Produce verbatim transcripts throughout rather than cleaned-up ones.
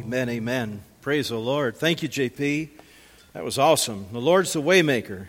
Amen, amen. Praise the Lord. Thank you, J P. That was awesome. The Lord's the waymaker.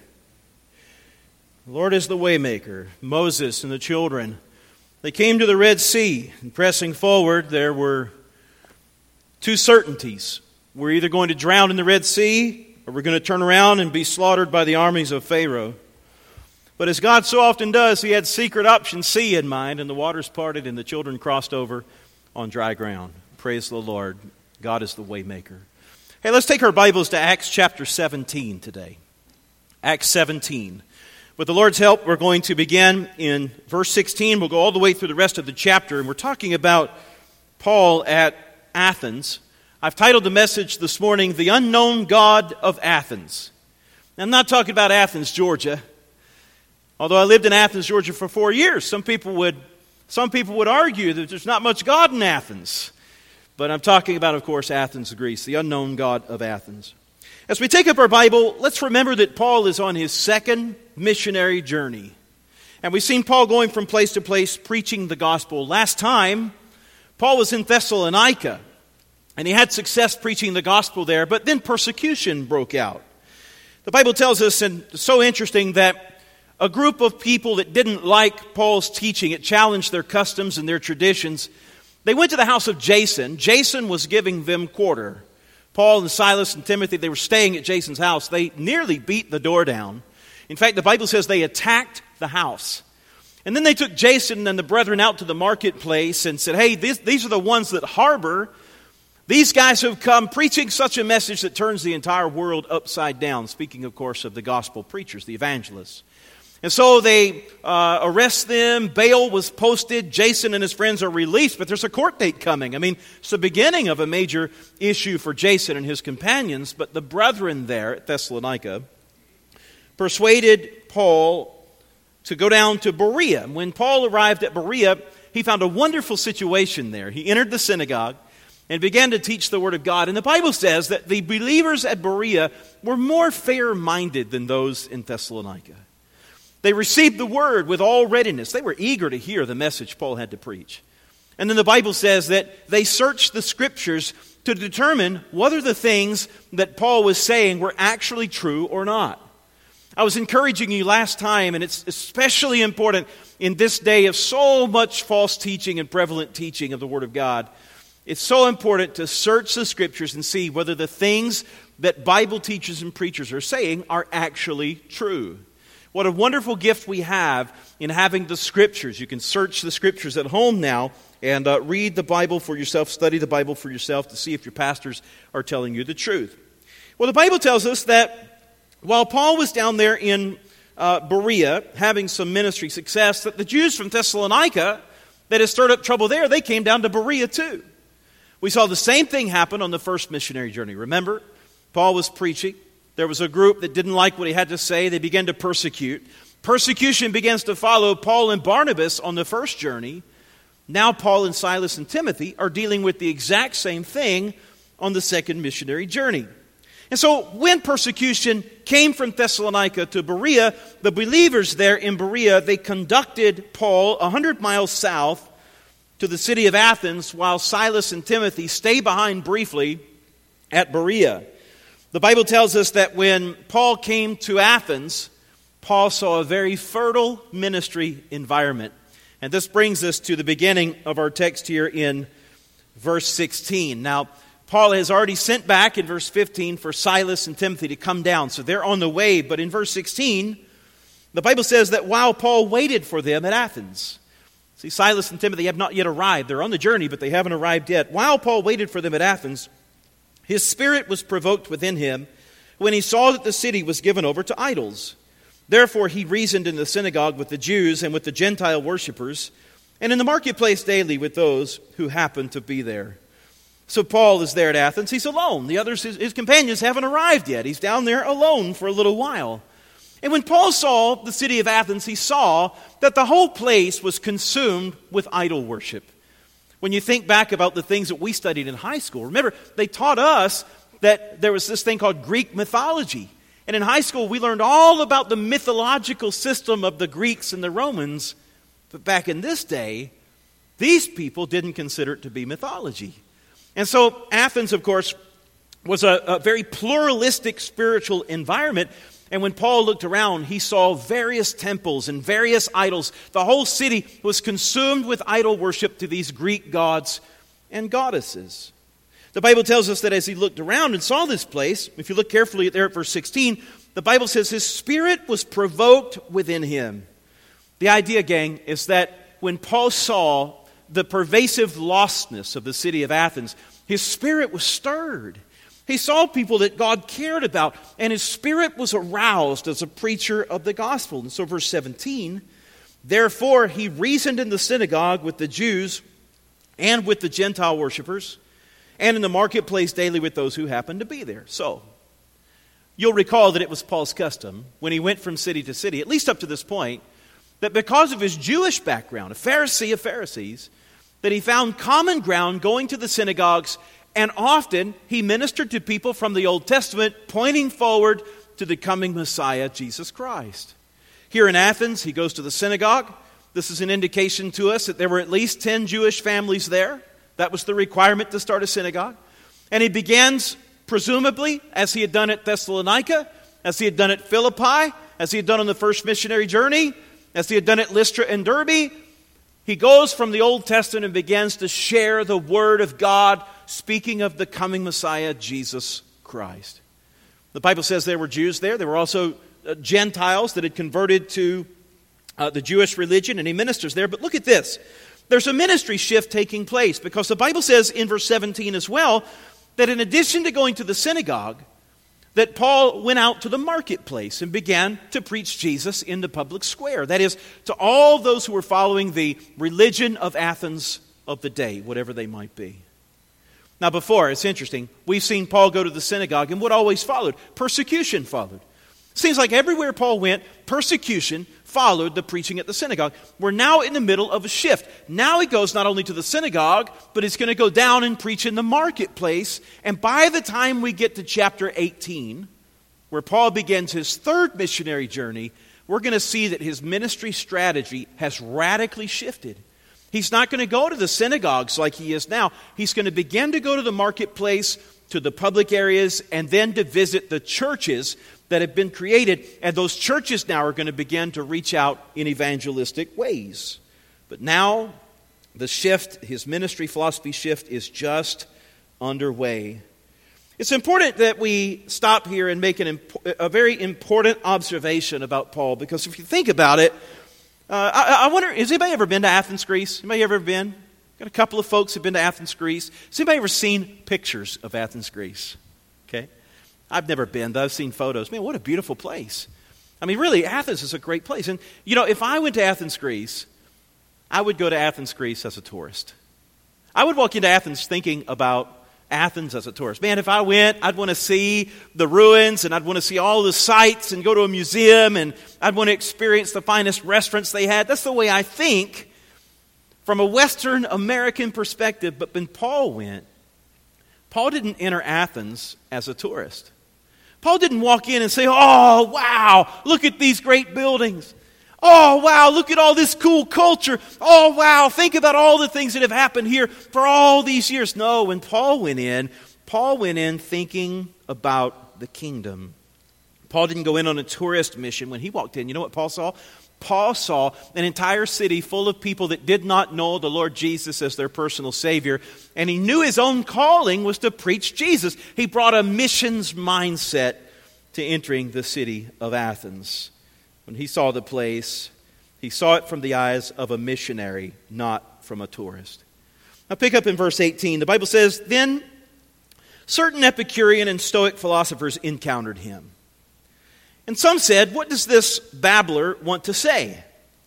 The Lord is the waymaker. Moses and the children, they came to the Red Sea, and pressing forward, there were two certainties. We're either going to drown in the Red Sea, or we're going to turn around and be slaughtered by the armies of Pharaoh. But as God so often does, He had secret option C in mind, and the waters parted and the children crossed over on dry ground. Praise the Lord. God is the waymaker. Hey, let's take our Bibles to Acts chapter seventeen today. Acts seventeen. With the Lord's help, we're going to begin in verse sixteen. We'll go all the way through the rest of the chapter, and we're talking about Paul at Athens. I've titled the message this morning, The Unknown God of Athens. Now, I'm not talking about Athens, Georgia. Although I lived in Athens, Georgia for four years, some people would some people would argue that there's not much God in Athens. But I'm talking about, of course, Athens, Greece, the unknown God of Athens. As we take up our Bible, let's remember that Paul is on his second missionary journey. And we've seen Paul going from place to place preaching the gospel. Last time, Paul was in Thessalonica, and he had success preaching the gospel there, but then persecution broke out. The Bible tells us, and it's so interesting, that a group of people that didn't like Paul's teaching, it challenged their customs and their traditions. They went to the house of Jason. Jason was giving them quarter. Paul and Silas and Timothy, they were staying at Jason's house. They nearly beat the door down. In fact, the Bible says they attacked the house. And then they took Jason and the brethren out to the marketplace and said, hey, these, these are the ones that harbor. These guys have come preaching such a message that turns the entire world upside down. Speaking, of course, of the gospel preachers, the evangelists. And so they uh, arrest them. Bail was posted. Jason and his friends are released, but there's a court date coming. I mean, it's the beginning of a major issue for Jason and his companions. But the brethren there at Thessalonica persuaded Paul to go down to Berea. When Paul arrived at Berea, he found a wonderful situation there. He entered the synagogue and began to teach the Word of God. And the Bible says that the believers at Berea were more fair-minded than those in Thessalonica. They received the word with all readiness. They were eager to hear the message Paul had to preach. And then the Bible says that they searched the Scriptures to determine whether the things that Paul was saying were actually true or not. I was encouraging you last time, and it's especially important in this day of so much false teaching and prevalent teaching of the Word of God. It's so important to search the Scriptures and see whether the things that Bible teachers and preachers are saying are actually true. What a wonderful gift we have in having the Scriptures. You can search the Scriptures at home now and uh, read the Bible for yourself, study the Bible for yourself to see if your pastors are telling you the truth. Well, the Bible tells us that while Paul was down there in uh, Berea having some ministry success, that the Jews from Thessalonica that had stirred up trouble there, they came down to Berea too. We saw the same thing happen on the first missionary journey. Remember, Paul was preaching. There was a group that didn't like what he had to say. They began to persecute. Persecution begins to follow Paul and Barnabas on the first journey. Now Paul and Silas and Timothy are dealing with the exact same thing on the second missionary journey. And so when persecution came from Thessalonica to Berea, the believers there in Berea, they conducted Paul one hundred miles south to the city of Athens, while Silas and Timothy stay behind briefly at Berea. The Bible tells us that when Paul came to Athens, Paul saw a very fertile ministry environment. And this brings us to the beginning of our text here in verse sixteen. Now, Paul has already sent back in verse fifteen for Silas and Timothy to come down. So they're on the way. But in verse sixteen, the Bible says that while Paul waited for them at Athens. See, Silas and Timothy have not yet arrived. They're on the journey, but they haven't arrived yet. While Paul waited for them at Athens, his spirit was provoked within him when he saw that the city was given over to idols. Therefore he reasoned in the synagogue with the Jews and with the Gentile worshippers, and in the marketplace daily with those who happened to be there. So Paul is there at Athens. He's alone. The others, his, his companions haven't arrived yet. He's down there alone for a little while. And when Paul saw the city of Athens, he saw that the whole place was consumed with idol worship. When you think back about the things that we studied in high school, remember, they taught us that there was this thing called Greek mythology. And in high school, we learned all about the mythological system of the Greeks and the Romans. But back in this day, these people didn't consider it to be mythology. And so Athens, of course, was a, a very pluralistic spiritual environment. And when Paul looked around, he saw various temples and various idols. The whole city was consumed with idol worship to these Greek gods and goddesses. The Bible tells us that as he looked around and saw this place, if you look carefully there at verse sixteen, the Bible says his spirit was provoked within him. The idea, gang, is that when Paul saw the pervasive lostness of the city of Athens, his spirit was stirred. He saw people that God cared about, and his spirit was aroused as a preacher of the gospel. And so verse seventeen, therefore he reasoned in the synagogue with the Jews and with the Gentile worshipers, and in the marketplace daily with those who happened to be there. So, you'll recall that it was Paul's custom, when he went from city to city, at least up to this point, that because of his Jewish background, a Pharisee of Pharisees, that he found common ground going to the synagogues. And often, he ministered to people from the Old Testament, pointing forward to the coming Messiah, Jesus Christ. Here in Athens, he goes to the synagogue. This is an indication to us that there were at least ten Jewish families there. That was the requirement to start a synagogue. And he begins, presumably, as he had done at Thessalonica, as he had done at Philippi, as he had done on the first missionary journey, as he had done at Lystra and Derbe. He goes from the Old Testament and begins to share the Word of God, speaking of the coming Messiah, Jesus Christ. The Bible says there were Jews there. There were also uh, Gentiles that had converted to uh, the Jewish religion, and he ministers there. But look at this. There's a ministry shift taking place, because the Bible says in verse seventeen as well, that in addition to going to the synagogue, that Paul went out to the marketplace and began to preach Jesus in the public square. That is, to all those who were following the religion of Athens of the day, whatever they might be. Now before, it's interesting, we've seen Paul go to the synagogue, and what always followed? Persecution followed. Seems like everywhere Paul went, persecution followed the preaching at the synagogue. We're now in the middle of a shift. Now he goes not only to the synagogue, but he's going to go down and preach in the marketplace. And by the time we get to chapter eighteen, where Paul begins his third missionary journey, we're going to see that his ministry strategy has radically shifted. He's not going to go to the synagogues like he is now. He's going to begin to go to the marketplace, to the public areas, and then to visit the churches that have been created. And those churches now are going to begin to reach out in evangelistic ways. But now, the shift, his ministry philosophy shift, is just underway. It's important that we stop here and make an imp- a very important observation about Paul, because if you think about it, uh, I, I wonder, has anybody ever been to Athens, Greece? Anybody ever been? Got a couple of folks who've been to Athens, Greece. Has anybody ever seen pictures of Athens, Greece? Okay. I've never been, though. I've seen photos. Man, what a beautiful place. I mean, really, Athens is a great place. And, you know, if I went to Athens, Greece, I would go to Athens, Greece as a tourist. I would walk into Athens thinking about Athens as a tourist. Man, if I went, I'd want to see the ruins, and I'd want to see all the sights and go to a museum, and I'd want to experience the finest restaurants they had. That's the way I think from a Western American perspective. But when Paul went, Paul didn't enter Athens as a tourist. Paul didn't walk in and say, oh, wow, look at these great buildings. Oh, wow, look at all this cool culture. Oh, wow, think about all the things that have happened here for all these years. No, when Paul went in, Paul went in thinking about the kingdom. Paul didn't go in on a tourist mission. When he walked in, you know what Paul saw? Paul saw an entire city full of people that did not know the Lord Jesus as their personal Savior. And he knew his own calling was to preach Jesus. He brought a missions mindset to entering the city of Athens. When he saw the place, he saw it from the eyes of a missionary, not from a tourist. Now pick up in verse eighteen. The Bible says, then certain Epicurean and Stoic philosophers encountered him. And some said, what does this babbler want to say?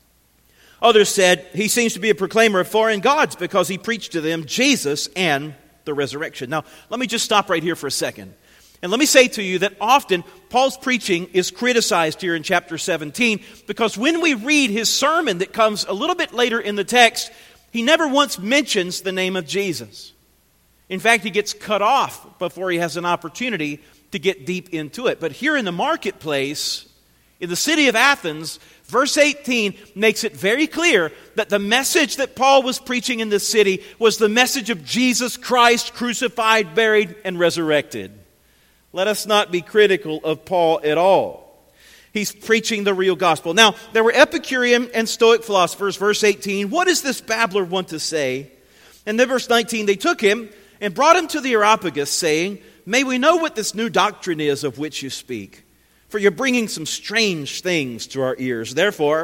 Others said, he seems to be a proclaimer of foreign gods because he preached to them Jesus and the resurrection. Now, let me just stop right here for a second. And let me say to you that often Paul's preaching is criticized here in chapter seventeen, because when we read his sermon that comes a little bit later in the text, he never once mentions the name of Jesus. In fact, he gets cut off before he has an opportunity to get deep into it. But here in the marketplace, In the city of Athens, verse eighteen makes it very clear that the message that Paul was preaching in this city was the message of Jesus Christ crucified, buried, and resurrected. Let us not be critical of Paul at all. He's preaching the real gospel. Now, there were Epicurean and Stoic philosophers, verse eighteen. What does this babbler want to say? And then verse nineteen, they took him and brought him to the Areopagus, saying, may we know what this new doctrine is of which you speak? For you're bringing some strange things to our ears. Therefore,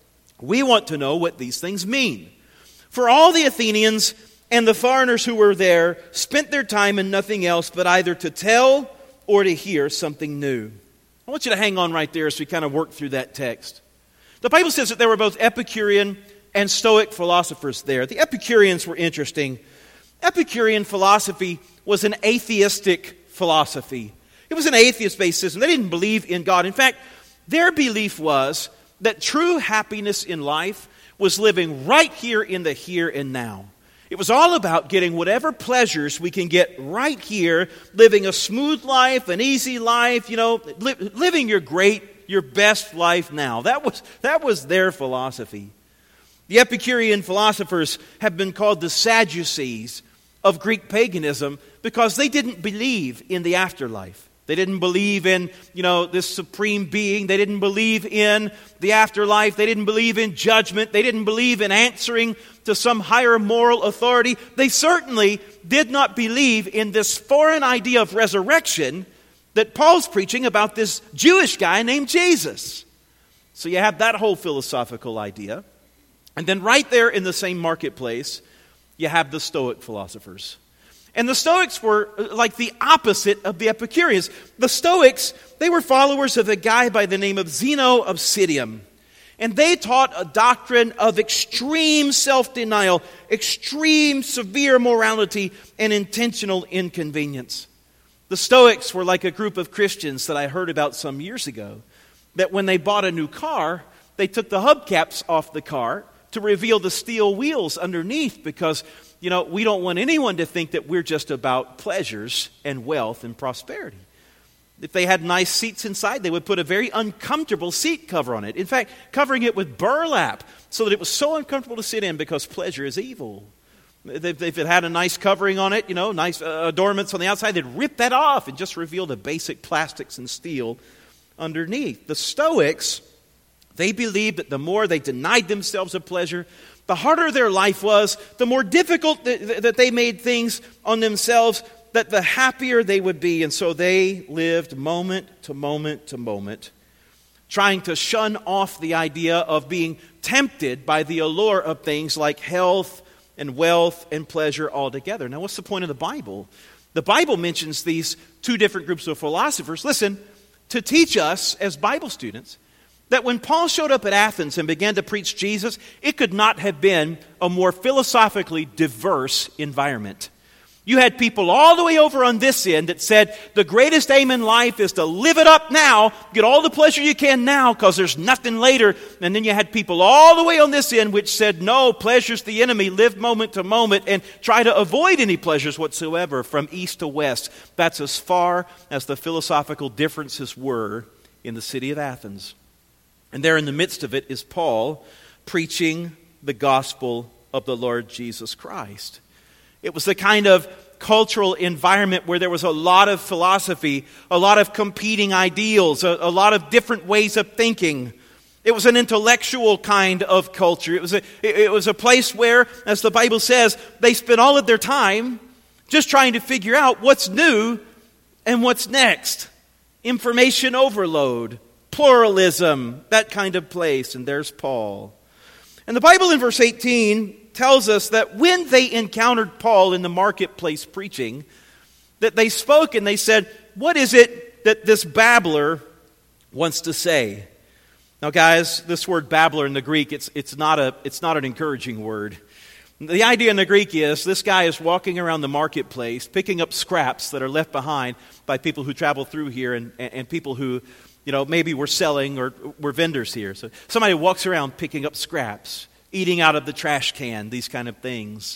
we want to know what these things mean. For all the Athenians and the foreigners who were there spent their time in nothing else but either to tell or to hear something new. I want you to hang on right there as we kind of work through that text. The Bible says that there were both Epicurean and Stoic philosophers there. The Epicureans were interesting. Epicurean philosophy was an atheistic philosophy. It was an atheist-based system. They didn't believe in God. In fact, their belief was that true happiness in life was living right here in the here and now. It was all about getting whatever pleasures we can get right here, living a smooth life, an easy life, you know, li- living your great, your best life now. That was, that was their philosophy. The Epicurean philosophers have been called the Sadducees of Greek paganism because they didn't believe in the afterlife. They didn't believe in, you know, this supreme being. They didn't believe in the afterlife. They didn't believe in judgment. They didn't believe in answering to some higher moral authority. They certainly did not believe in this foreign idea of resurrection that Paul's preaching about this Jewish guy named Jesus. So you have that whole philosophical idea. And then right there in the same marketplace, you have the Stoic philosophers. And the Stoics were like the opposite of the Epicureans. The Stoics, they were followers of a guy by the name of Zeno of Citium. And they taught a doctrine of extreme self-denial, extreme severe morality, and intentional inconvenience. The Stoics were like a group of Christians that I heard about some years ago, that when they bought a new car, they took the hubcaps off the car to reveal the steel wheels underneath because, you know, we don't want anyone to think that we're just about pleasures and wealth and prosperity. If they had nice seats inside, they would put a very uncomfortable seat cover on it. In fact, covering it with burlap so that it was so uncomfortable to sit in because pleasure is evil. If it had a nice covering on it, you know, nice uh, adornments on the outside, they'd rip that off and just reveal the basic plastics and steel underneath. The Stoics, they believed that the more they denied themselves of pleasure, the harder their life was, the more difficult th- that they made things on themselves, that the happier they would be. And so they lived moment to moment to moment, trying to shun off the idea of being tempted by the allure of things like health and wealth and pleasure altogether. Now, what's the point of the Bible? The Bible mentions these two different groups of philosophers, listen, to teach us as Bible students that when Paul showed up at Athens and began to preach Jesus, it could not have been a more philosophically diverse environment. You had people all the way over on this end that said the greatest aim in life is to live it up now, get all the pleasure you can now because there's nothing later. And then you had people all the way on this end which said, no, pleasure's the enemy, live moment to moment and try to avoid any pleasures whatsoever from east to west. That's as far as the philosophical differences were in the city of Athens. And there in the midst of it is Paul preaching the gospel of the Lord Jesus Christ. It was the kind of cultural environment where there was a lot of philosophy, a lot of competing ideals, a, a lot of different ways of thinking. It was an intellectual kind of culture. It was a, it, it was a place where, as the Bible says, they spent all of their time just trying to figure out what's new and what's next. Information overload, pluralism, that kind of place. And there's Paul. And the Bible in verse eighteen tells us that when they encountered Paul in the marketplace preaching, that they spoke and they said, what is it that this babbler wants to say? Now guys, this word babbler in the Greek, it's it's not a it's not an encouraging word. The idea in the Greek is this guy is walking around the marketplace picking up scraps that are left behind by people who travel through here and, and, and people who, you know, maybe were selling or were vendors here. So somebody walks around picking up scraps, eating out of the trash can, these kind of things.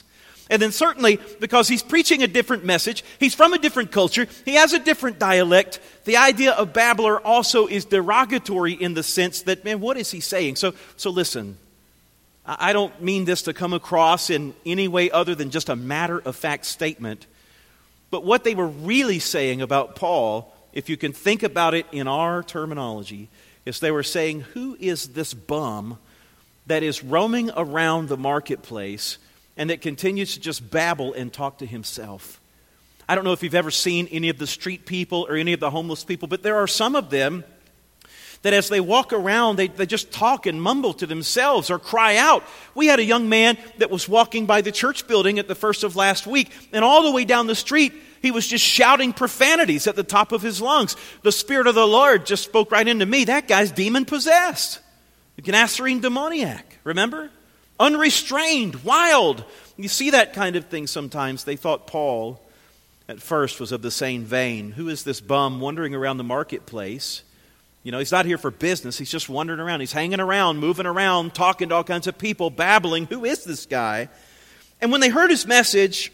And then certainly, because he's preaching a different message, he's from a different culture, he has a different dialect, the idea of babbler also is derogatory in the sense that, man, what is he saying? So, so listen, I don't mean this to come across in any way other than just a matter-of-fact statement, but what they were really saying about Paul, if you can think about it in our terminology, is they were saying, who is this bum that is roaming around the marketplace and that continues to just babble and talk to himself? I don't know if you've ever seen any of the street people or any of the homeless people, but there are some of them that as they walk around, they, they just talk and mumble to themselves or cry out. We had a young man that was walking by the church building at the first of last week, and all the way down the street, he was just shouting profanities at the top of his lungs. The Spirit of the Lord just spoke right into me. That guy's demon-possessed. A Gadarene demoniac, remember? Unrestrained, wild. You see that kind of thing sometimes. They thought Paul, at first, was of the same vein. Who is this bum wandering around the marketplace? You know, he's not here for business. He's just wandering around. He's hanging around, moving around, talking to all kinds of people, babbling. Who is this guy? And when they heard his message,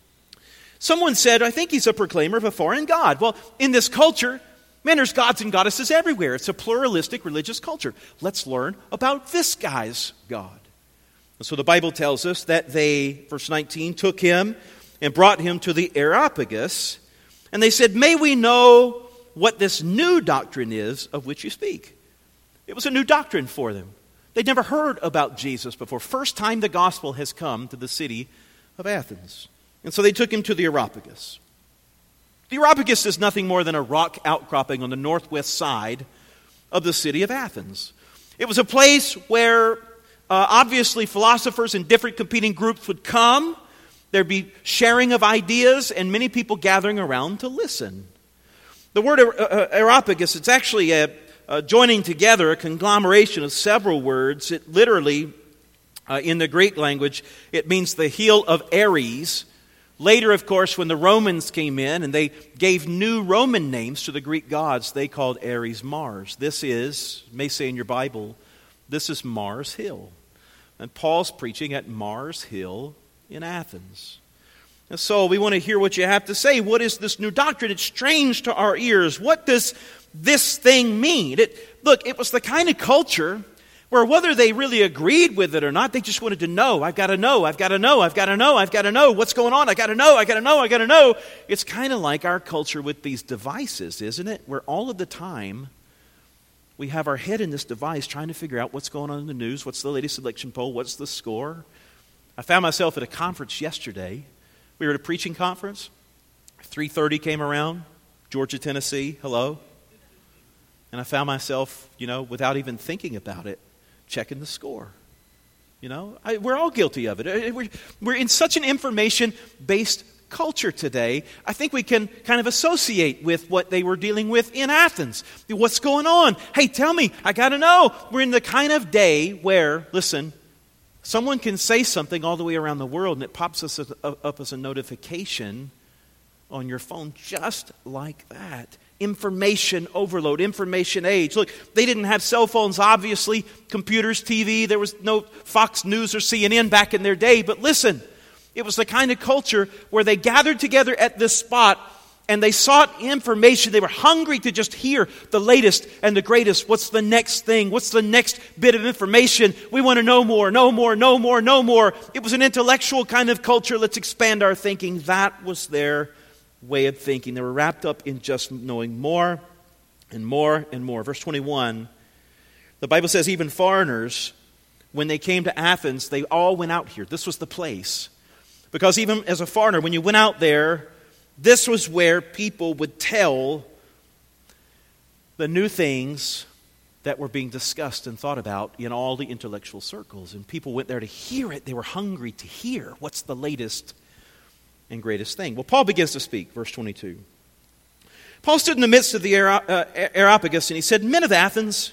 someone said, I think he's a proclaimer of a foreign god. Well, in this culture, man, there's gods and goddesses everywhere. It's a pluralistic religious culture. Let's learn about this guy's God. And so the Bible tells us that they, verse nineteen, took him and brought him to the Areopagus. And they said, may we know what this new doctrine is of which you speak. It was a new doctrine for them. They'd never heard about Jesus before. First time the gospel has come to the city of Athens. And so they took him to the Areopagus. The Areopagus is nothing more than a rock outcropping on the northwest side of the city of Athens. It was a place where uh, obviously philosophers and different competing groups would come. There'd be sharing of ideas and many people gathering around to listen. The word Areopagus, it's actually a, a joining together, a conglomeration of several words. It literally, uh, in the Greek language, it means the heel of Ares. Later, of course, when the Romans came in and they gave new Roman names to the Greek gods, they called Ares Mars. This is, you may say in your Bible, this is Mars Hill. And Paul's preaching at Mars Hill in Athens. And so we want to hear what you have to say. What is this new doctrine? It's strange to our ears. What does this thing mean? It, look, it was the kind of culture where whether they really agreed with it or not, they just wanted to know. I've got to know, I've got to know, I've got to know, I've got to know. What's going on? I've got to know, I've got to know, I've got to know. It's kind of like our culture with these devices, isn't it? Where all of the time we have our head in this device trying to figure out what's going on in the news, what's the latest election poll, what's the score. I found myself at a conference yesterday. We were at a preaching conference. three thirty came around, Georgia, Tennessee, hello. And I found myself, you know, without even thinking about it, checking the score. You know, I, we're all guilty of it. We're, we're in such an information-based culture today. I think we can kind of associate with what they were dealing with in Athens. What's going on? Hey, tell me, I got to know. We're in the kind of day where, listen, someone can say something all the way around the world and it pops us up as a notification on your phone just like that. Information overload, information age. Look, they didn't have cell phones, obviously, computers, T V. There was no Fox News or C N N back in their day. But listen, it was the kind of culture where they gathered together at this spot and they sought information. They were hungry to just hear the latest and the greatest. What's the next thing? What's the next bit of information? We want to know more, know more, know more, know more. It was an intellectual kind of culture. Let's expand our thinking. That was their way of thinking. They were wrapped up in just knowing more and more and more. Verse twenty-one, the Bible says even foreigners, when they came to Athens, they all went out here. This was the place. Because even as a foreigner, when you went out there, this was where people would tell the new things that were being discussed and thought about in all the intellectual circles. And people went there to hear it. They were hungry to hear what's the latest and greatest thing. Well, Paul begins to speak, verse twenty-two. Paul stood in the midst of the Areopagus and he said, Men of Athens,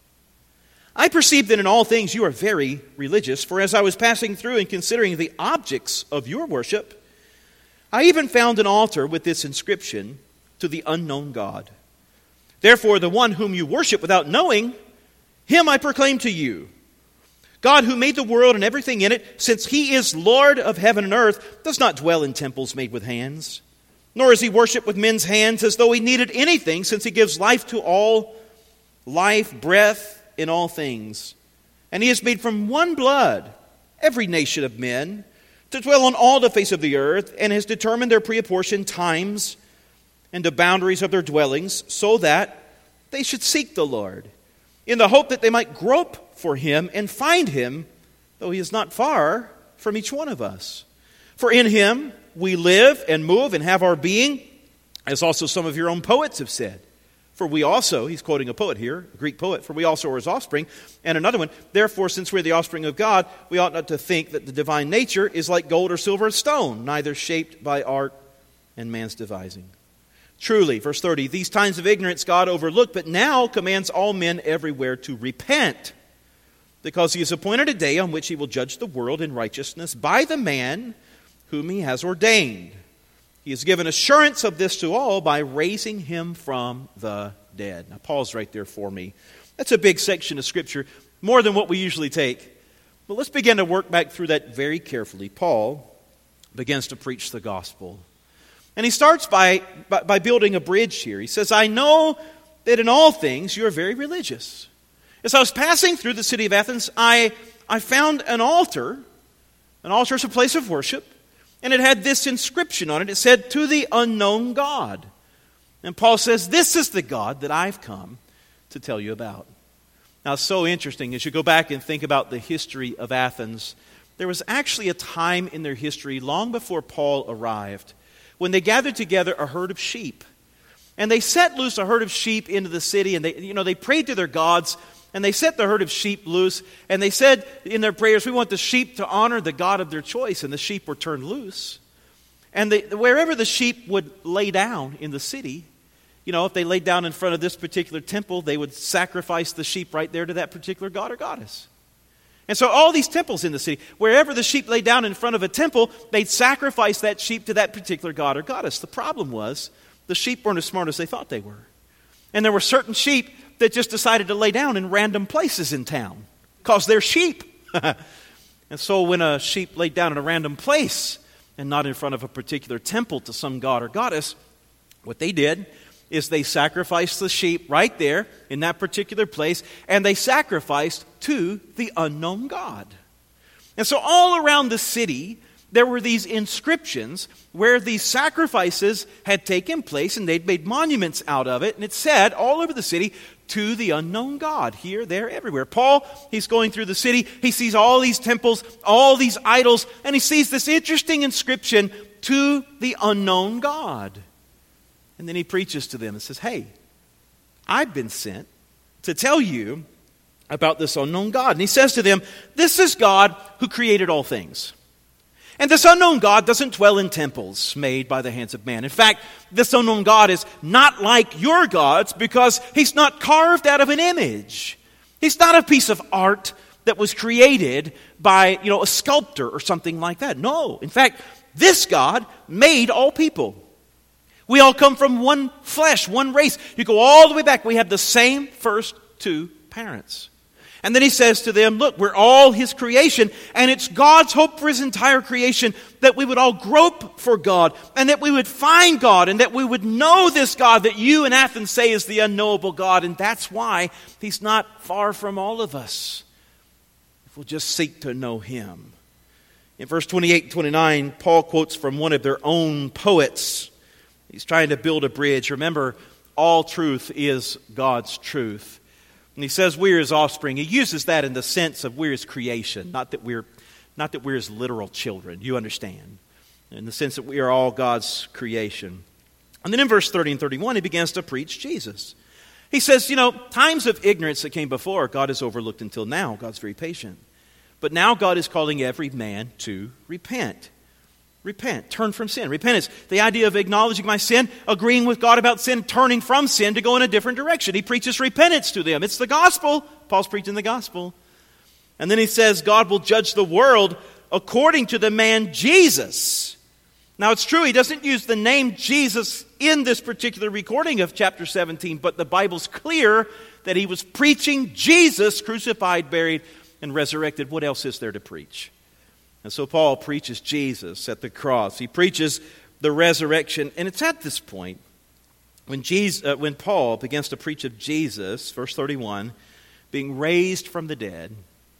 I perceive that in all things you are very religious, for as I was passing through and considering the objects of your worship, I even found an altar with this inscription, to the unknown God. Therefore, the one whom you worship without knowing, him I proclaim to you. God, who made the world and everything in it, since he is Lord of heaven and earth, does not dwell in temples made with hands. Nor is he worshipped with men's hands as though he needed anything, since he gives life to all, life, breath in all things. And he has made from one blood every nation of men to dwell on all the face of the earth, and has determined their pre-apportioned times and the boundaries of their dwellings, so that they should seek the Lord, in the hope that they might grope for him and find him, though he is not far from each one of us. For in him we live and move and have our being, as also some of your own poets have said. For we also, he's quoting a poet here, a Greek poet, for we also are his offspring. And another one, therefore, since we're the offspring of God, we ought not to think that the divine nature is like gold or silver or stone, neither shaped by art and man's devising. Truly, verse thirty, these times of ignorance God overlooked, but now commands all men everywhere to repent, because he has appointed a day on which he will judge the world in righteousness by the man whom he has ordained. He has given assurance of this to all by raising him from the dead. Now pause right there for me. That's a big section of Scripture, more than what we usually take. But let's begin to work back through that very carefully. Paul begins to preach the gospel. And he starts by, by, by building a bridge here. He says, I know that in all things you are very religious. As I was passing through the city of Athens, I, I found an altar. An altar is a place of worship. And it had this inscription on it. It said, to the unknown God. And Paul says, this is the God that I've come to tell you about. Now, it's so interesting. As you go back and think about the history of Athens, there was actually a time in their history, long before Paul arrived, when they gathered together a herd of sheep. And they set loose a herd of sheep into the city, and they, you know, they prayed to their gods, and they set the herd of sheep loose, and they said in their prayers, we want the sheep to honor the God of their choice, and the sheep were turned loose. And they, wherever the sheep would lay down in the city, you know, if they laid down in front of this particular temple, they would sacrifice the sheep right there to that particular god or goddess. And so all these temples in the city, wherever the sheep lay down in front of a temple, they'd sacrifice that sheep to that particular god or goddess. The problem was, the sheep weren't as smart as they thought they were. And there were certain sheep that just decided to lay down in random places in town, because they're sheep. And so when a sheep laid down in a random place, and not in front of a particular temple to some god or goddess, what they did is they sacrificed the sheep right there in that particular place, and they sacrificed to the unknown God. And so all around the city, there were these inscriptions where these sacrifices had taken place, and they'd made monuments out of it, and it said all over the city, to the unknown God, here, there, everywhere. Paul, he's going through the city, he sees all these temples, all these idols, and he sees this interesting inscription, to the unknown God. And then he preaches to them and says, hey, I've been sent to tell you about this unknown God. And he says to them, this is God who created all things. And this unknown God doesn't dwell in temples made by the hands of man. In fact, this unknown God is not like your gods because he's not carved out of an image. He's not a piece of art that was created by, you know, a sculptor or something like that. No. In fact, this God made all people. We all come from one flesh, one race. You go all the way back. We have the same first two parents. And then he says to them, look, we're all his creation, and it's God's hope for his entire creation that we would all grope for God, and that we would find God, and that we would know this God that you in Athens say is the unknowable God. And that's why he's not far from all of us, if we'll just seek to know him. In verse twenty-eight and twenty-nine, Paul quotes from one of their own poets. He's trying to build a bridge. Remember, all truth is God's truth. And he says we're his offspring. He uses that in the sense of we're his creation, not that we're, not that we're his literal children. You understand? In the sense that we are all God's creation. And then in verse thirty and thirty-one, he begins to preach Jesus. He says, you know, times of ignorance that came before, God has overlooked until now. God's very patient. But now God is calling every man to repent. Repent. Turn from sin. Repentance. The idea of acknowledging my sin, agreeing with God about sin, turning from sin to go in a different direction. He preaches repentance to them. It's the gospel. Paul's preaching the gospel. And then he says God will judge the world according to the man Jesus. Now it's true, he doesn't use the name Jesus in this particular recording of chapter seventeen, but the Bible's clear that he was preaching Jesus crucified, buried, and resurrected, what else is there to preach? And so Paul preaches Jesus at the cross. He preaches the resurrection. And it's at this point, when, Jesus, uh, when Paul begins to preach of Jesus, verse thirty-one, being raised from the dead,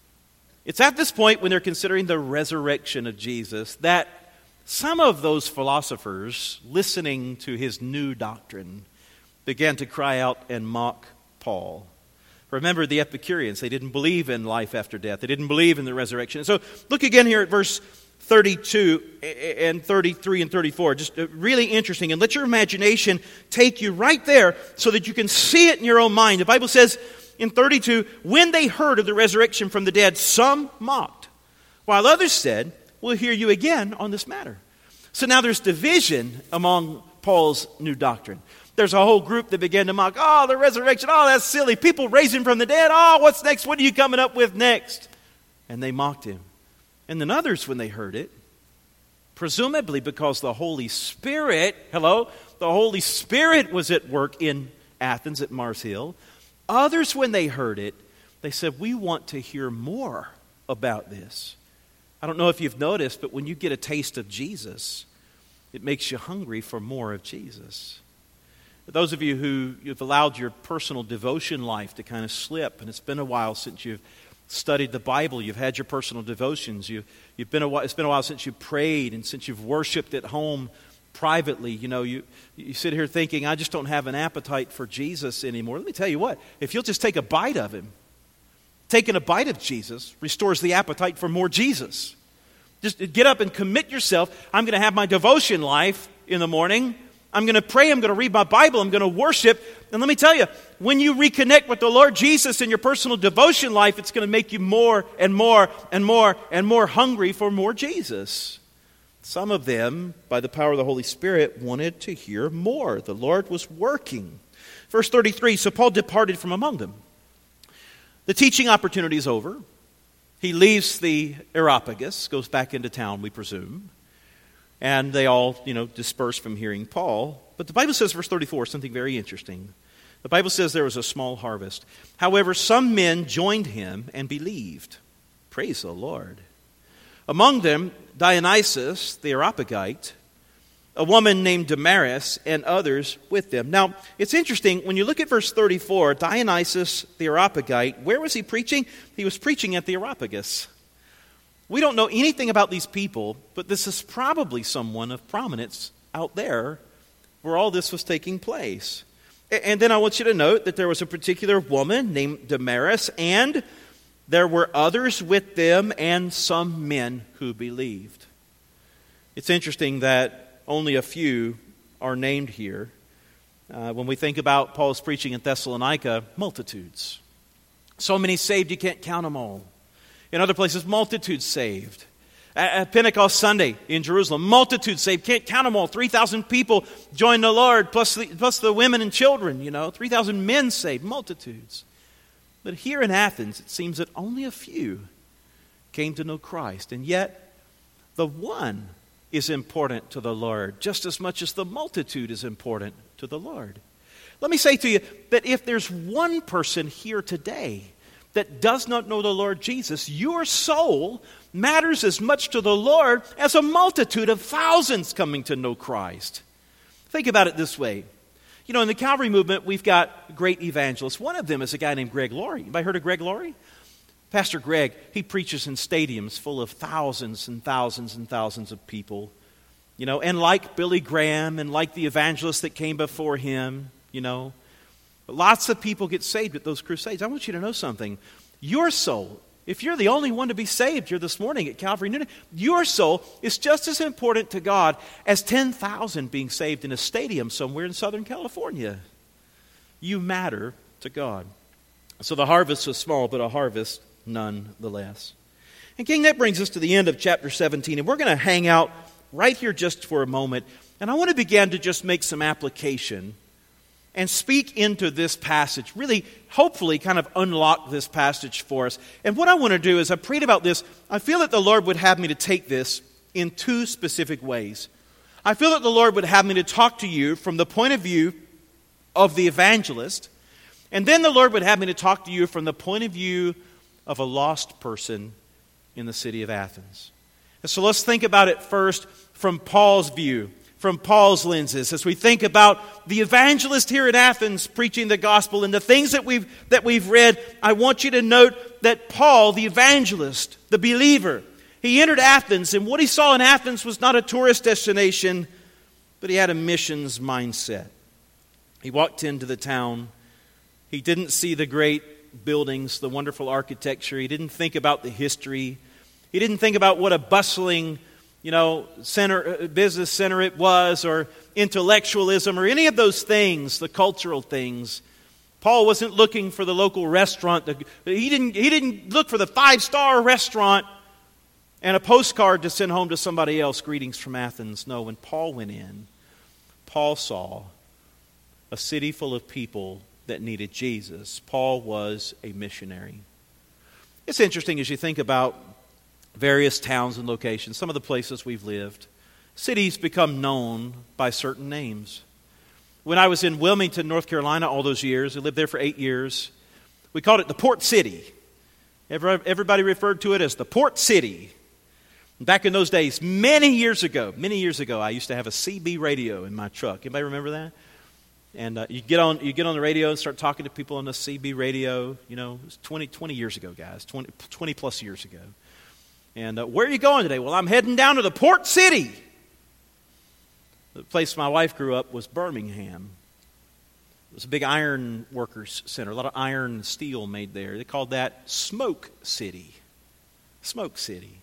it's at this point when they're considering the resurrection of Jesus that some of those philosophers, listening to his new doctrine, began to cry out and mock Paul. Remember the Epicureans, they didn't believe in life after death. They didn't believe in the resurrection. And so look again here at verse thirty-two and thirty-three and thirty-four. Just really interesting. And let your imagination take you right there so that you can see it in your own mind. The Bible says in thirty-two, when they heard of the resurrection from the dead, some mocked, while others said, we'll hear you again on this matter. So now there's division among Paul's new doctrine. There's a whole group that began to mock, oh, the resurrection, oh, that's silly. People raising from the dead, oh, what's next? What are you coming up with next? And they mocked him. And then others, when they heard it, presumably because the Holy Spirit, hello, the Holy Spirit was at work in Athens at Mars Hill. Others, when they heard it, they said, we want to hear more about this. I don't know if you've noticed, but when you get a taste of Jesus, it makes you hungry for more of Jesus. Those of you who you've allowed your personal devotion life to kind of slip, and it's been a while since you've studied the Bible, you've had your personal devotions, you, you've been a while, it's been a while since you prayed and since you've worshiped at home privately, you know, you, you sit here thinking, I just don't have an appetite for Jesus anymore. Let me tell you what, if you'll just take a bite of him, taking a bite of Jesus restores the appetite for more Jesus. Just get up and commit yourself. I'm going to have my devotion life in the morning. I'm going to pray. I'm going to read my Bible. I'm going to worship. And let me tell you, when you reconnect with the Lord Jesus in your personal devotion life, it's going to make you more and more and more and more hungry for more Jesus. Some of them, by the power of the Holy Spirit, wanted to hear more. The Lord was working. Verse thirty-three, so Paul departed from among them. The teaching opportunity is over. He leaves the Areopagus, goes back into town, we presume. And they all, you know, disperse from hearing Paul. But the Bible says, verse thirty-four, something very interesting. The Bible says there was a small harvest. However, some men joined him and believed. Praise the Lord. Among them, Dionysius, the Areopagite, a woman named Damaris, and others with them. Now, it's interesting, when you look at verse thirty-four, Dionysius the Areopagite, where was he preaching? He was preaching at the Areopagus. We don't know anything about these people, but this is probably someone of prominence out there where all this was taking place. And then I want you to note that there was a particular woman named Damaris, and there were others with them and some men who believed. It's interesting that only a few are named here. Uh, when we think about Paul's preaching in Thessalonica, multitudes. So many saved you can't count them all. In other places, multitudes saved. At, at Pentecost Sunday in Jerusalem, multitudes saved. Can't count them all. three thousand people joined the Lord, plus the, plus the women and children, you know. three thousand men saved, multitudes. But here in Athens, it seems that only a few came to know Christ. And yet, the one is important to the Lord, just as much as the multitude is important to the Lord. Let me say to you that if there's one person here today that does not know the Lord Jesus, your soul matters as much to the Lord as a multitude of thousands coming to know Christ. Think about it this way. You know, in the Calvary movement, we've got great evangelists. One of them is a guy named Greg Laurie. Anybody heard of Greg Laurie? Pastor Greg, he preaches in stadiums full of thousands and thousands and thousands of people. You know, and like Billy Graham and like the evangelists that came before him, you know, lots of people get saved at those crusades. I want you to know something. Your soul, if you're the only one to be saved here this morning at Calvary Noonan, your soul is just as important to God as ten thousand being saved in a stadium somewhere in Southern California. You matter to God. So the harvest was small, but a harvest nonetheless. And King, that brings us to the end of chapter seventeen, and we're going to hang out right here just for a moment. And I want to begin to just make some application and speak into this passage, really, hopefully, kind of unlock this passage for us. And what I want to do is, I prayed about this, I feel that the Lord would have me to take this in two specific ways. I feel that the Lord would have me to talk to you from the point of view of the evangelist, and then the Lord would have me to talk to you from the point of view of a lost person in the city of Athens. And so let's think about it first from Paul's view, from Paul's lenses, as we think about the evangelist here in Athens preaching the gospel and the things that we've, that we've read. I want you to note that Paul, the evangelist, the believer, he entered Athens, and what he saw in Athens was not a tourist destination, but he had a missions mindset. He walked into the town. He didn't see the great buildings, the wonderful architecture. He didn't think about the history. He didn't think about what a bustling, you know, center, business center it was, or intellectualism, or any of those things, the cultural things. Paul wasn't looking for the local restaurant. He didn't, he didn't look for the five-star restaurant and a postcard to send home to somebody else, greetings from Athens. No, when Paul went in, Paul saw a city full of people that needed Jesus. Paul was a missionary. It's interesting as you think about various towns and locations, some of the places we've lived. Cities become known by certain names. When I was in Wilmington, North Carolina, all those years, I lived there for eight years, we called it the Port City. Everybody referred to it as the Port City. Back in those days, many years ago, many years ago, I used to have a C B radio in my truck. Anybody remember that? And uh, you get on you get on the radio and start talking to people on the C B radio. You know, it was twenty, twenty years ago, guys, twenty, twenty plus years ago. And uh, where are you going today? Well, I'm heading down to the Port City. The place my wife grew up was Birmingham. It was a big iron workers center, a lot of iron and steel made there. They called that Smoke City. Smoke City.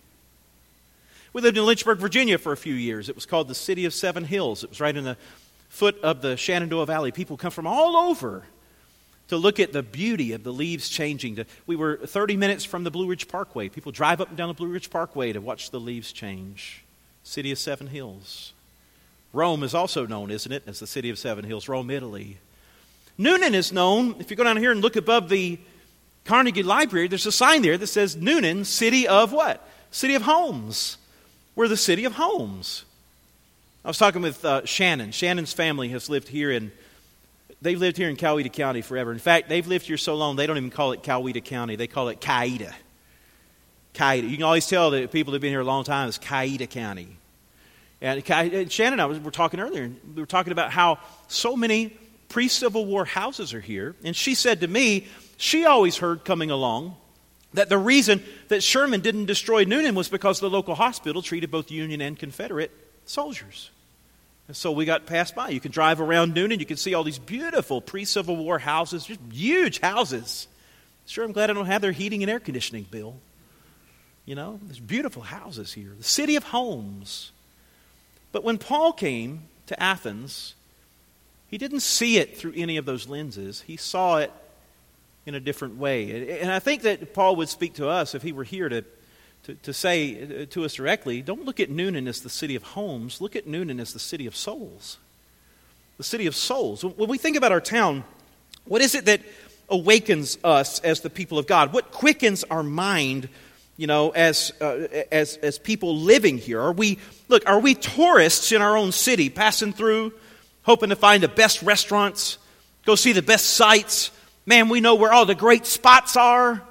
We lived in Lynchburg, Virginia for a few years. It was called the City of Seven Hills. It was right in the foot of the Shenandoah Valley. People come from all over to look at the beauty of the leaves changing. To, we were thirty minutes from the Blue Ridge Parkway. People drive up and down the Blue Ridge Parkway to watch the leaves change. City of Seven Hills. Rome is also known, isn't it, as the City of Seven Hills, Rome, Italy. Newnan is known. If you go down here and look above the Carnegie Library, there's a sign there that says Newnan, City of what? City of Homes. We're the city of homes. I was talking with uh, Shannon. Shannon's family has lived here in, they've lived here in Coweta County forever. In fact, they've lived here so long, they don't even call it Coweta County. They call it Cayeta. Cayeta. You can always tell that people that have been here a long time is Cayeta County. And, and Shannon and I was, were talking earlier, and we were talking about how so many pre-Civil War houses are here. And she said to me, she always heard coming along that the reason that Sherman didn't destroy Newnan was because the local hospital treated both Union and Confederate soldiers. And so we got passed by. You can drive around Newnan, you can see all these beautiful pre-Civil War houses, just huge houses. Sure, I'm glad I don't have their heating and air conditioning bill. You know, there's beautiful houses here. The city of homes. But when Paul came to Athens, he didn't see it through any of those lenses. He saw it in a different way. And I think that Paul would speak to us if he were here to, to, to say to us directly, don't look at Newnan as the city of homes. Look at Newnan as the city of souls. The city of souls. When we think about our town, what is it that awakens us as the people of God? What quickens our mind, you know, as uh, as as people living here? Are we, look, are we tourists in our own city, passing through, hoping to find the best restaurants, go see the best sights? Man, we know where all the great spots are.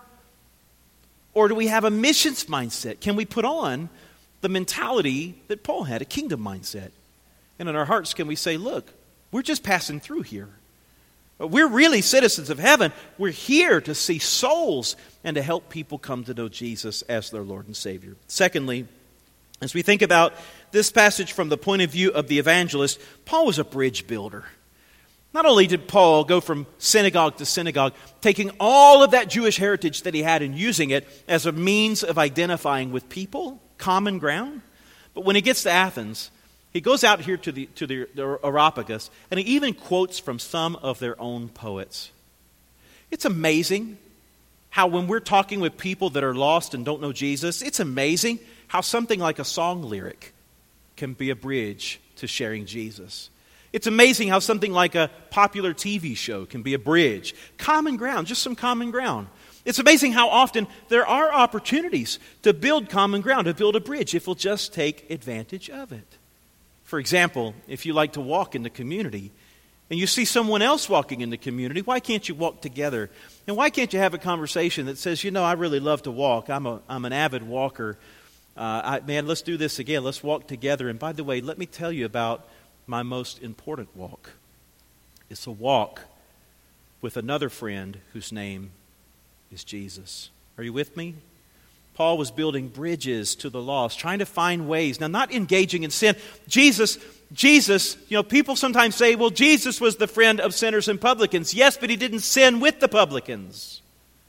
Or do we have a missions mindset? Can we put on the mentality that Paul had, a kingdom mindset? And in our hearts, can we say, look, we're just passing through here. We're really citizens of heaven. We're here to see souls and to help people come to know Jesus as their Lord and Savior. Secondly, as we think about this passage from the point of view of the evangelist, Paul was a bridge builder. Not only did Paul go from synagogue to synagogue, taking all of that Jewish heritage that he had and using it as a means of identifying with people, common ground, but when he gets to Athens, he goes out here to the to the, the Areopagus, and he even quotes from some of their own poets. It's amazing how when we're talking with people that are lost and don't know Jesus, it's amazing how something like a song lyric can be a bridge to sharing Jesus. It's amazing how something like a popular T V show can be a bridge. Common ground, just some common ground. It's amazing how often there are opportunities to build common ground, to build a bridge, if we'll just take advantage of it. For example, if you like to walk in the community, and you see someone else walking in the community, why can't you walk together? And why can't you have a conversation that says, you know, I really love to walk. I'm a I'm an avid walker. Uh, I, man, let's do this again. Let's walk together. And by the way, let me tell you about my most important walk. It's a walk with another friend whose name is Jesus. Are you with me? Paul was building bridges to the lost, trying to find ways. Now, not engaging in sin. Jesus, Jesus, you know, people sometimes say, well, Jesus was the friend of sinners and publicans. Yes, but he didn't sin with the publicans.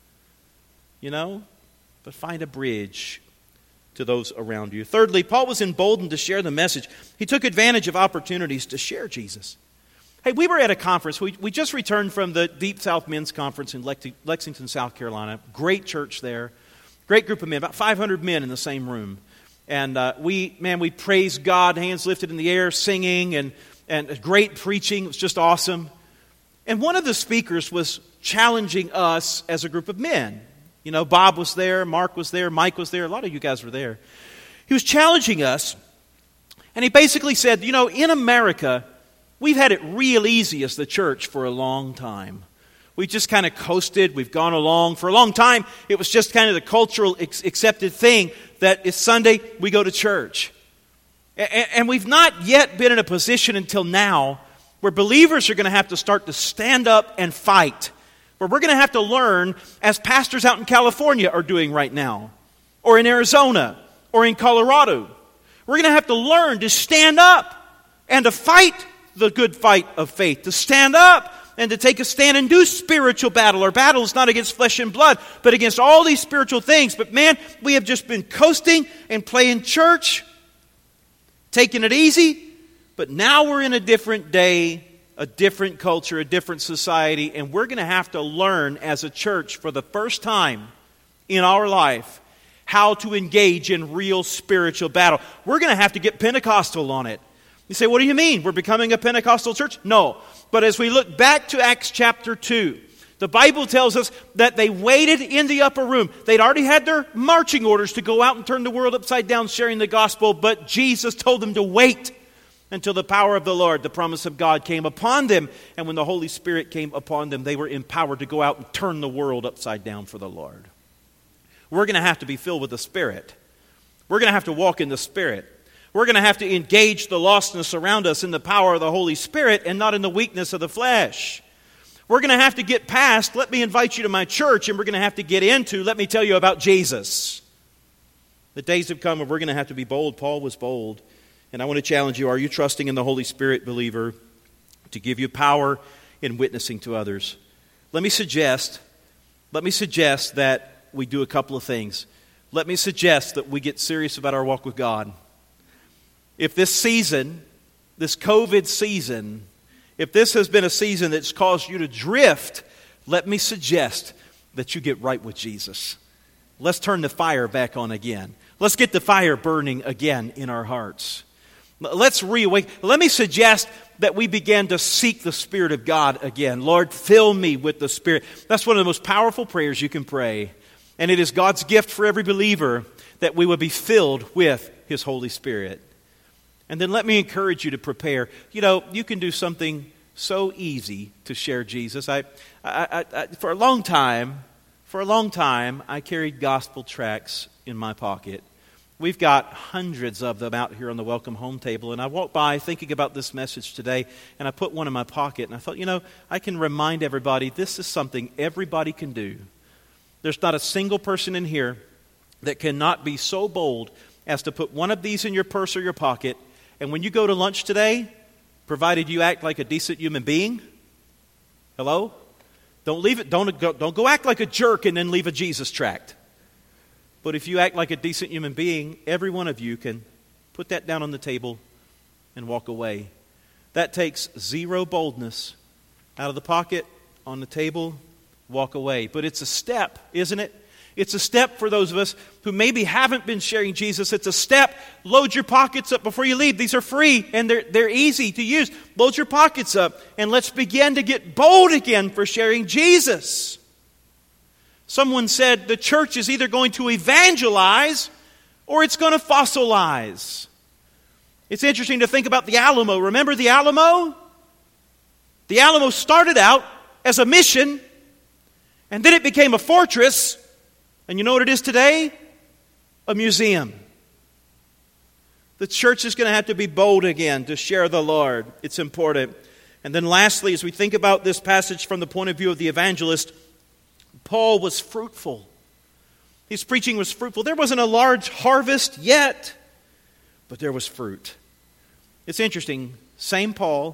You know? But find a bridge to those around you. Thirdly, Paul was emboldened to share the message. He took advantage of opportunities to share Jesus. Hey, we were at a conference. We, we just returned from the Deep South Men's Conference in Lex- Lexington, South Carolina. Great church there. Great group of men, about five hundred men in the same room. And uh, we, man, we praised God, hands lifted in the air, singing, and, and great preaching. It was just awesome. And one of the speakers was challenging us as a group of men. You know, Bob was there, Mark was there, Mike was there. A lot of you guys were there. He was challenging us, and he basically said, you know, in America, we've had it real easy as the church for a long time. We just kind of coasted. We've gone along. For a long time, it was just kind of the cultural ex- accepted thing that it's Sunday, we go to church. A- and we've not yet been in a position until now where believers are going to have to start to stand up and fight. Where we're going to have to learn, as pastors out in California are doing right now, or in Arizona, or in Colorado. We're going to have to learn to stand up and to fight the good fight of faith. To stand up and to take a stand and do spiritual battle. Our battle is not against flesh and blood, but against all these spiritual things. But man, we have just been coasting and playing church, taking it easy. But now we're in a different day, a different culture, a different society, and we're going to have to learn as a church for the first time in our life how to engage in real spiritual battle. We're going to have to get Pentecostal on it. You say, what do you mean? We're becoming a Pentecostal church? No. But as we look back to Acts chapter two, the Bible tells us that they waited in the upper room. They'd already had their marching orders to go out and turn the world upside down sharing the gospel, but Jesus told them to wait until the power of the Lord, the promise of God, came upon them. And when the Holy Spirit came upon them, they were empowered to go out and turn the world upside down for the Lord. We're going to have to be filled with the Spirit. We're going to have to walk in the Spirit. We're going to have to engage the lostness around us in the power of the Holy Spirit and not in the weakness of the flesh. We're going to have to get past, let me invite you to my church, and we're going to have to get into, let me tell you about Jesus. The days have come where we're going to have to be bold. Paul was bold. And I want to challenge you, are you trusting in the Holy Spirit, believer, to give you power in witnessing to others? Let me suggest, let me suggest that we do a couple of things. Let me suggest that we get serious about our walk with God. If this season, this COVID season, if this has been a season that's caused you to drift, let me suggest that you get right with Jesus. Let's turn the fire back on again. Let's get the fire burning again in our hearts. Let's reawaken. Let me suggest that we begin to seek the Spirit of God again. Lord, fill me with the Spirit. That's one of the most powerful prayers you can pray. And it is God's gift for every believer that we would be filled with His Holy Spirit. And then let me encourage you to prepare. You know, you can do something so easy to share Jesus. I, I, I, I for a long time, for a long time, I carried gospel tracts in my pocket. We've got hundreds of them out here on the Welcome Home table. And I walked by thinking about this message today, and I put one in my pocket. And I thought, you know, I can remind everybody this is something everybody can do. There's not a single person in here that cannot be so bold as to put one of these in your purse or your pocket. And when you go to lunch today, provided you act like a decent human being, hello? Don't leave it. Don't go, don't go act like a jerk and then leave a Jesus tract. But if you act like a decent human being, every one of you can put that down on the table and walk away. That takes zero boldness. Out of the pocket, on the table, walk away. But it's a step, isn't it? It's a step for those of us who maybe haven't been sharing Jesus. It's a step. Load your pockets up before you leave. These are free and they're, they're easy to use. Load your pockets up and let's begin to get bold again for sharing Jesus. Someone said the church is either going to evangelize or it's going to fossilize. It's interesting to think about the Alamo. Remember the Alamo? The Alamo started out as a mission, and then it became a fortress. And you know what it is today? A museum. The church is going to have to be bold again to share the Lord. It's important. And then lastly, as we think about this passage from the point of view of the evangelist, Paul was fruitful. His preaching was fruitful. There wasn't a large harvest yet, but there was fruit. It's interesting. Same Paul,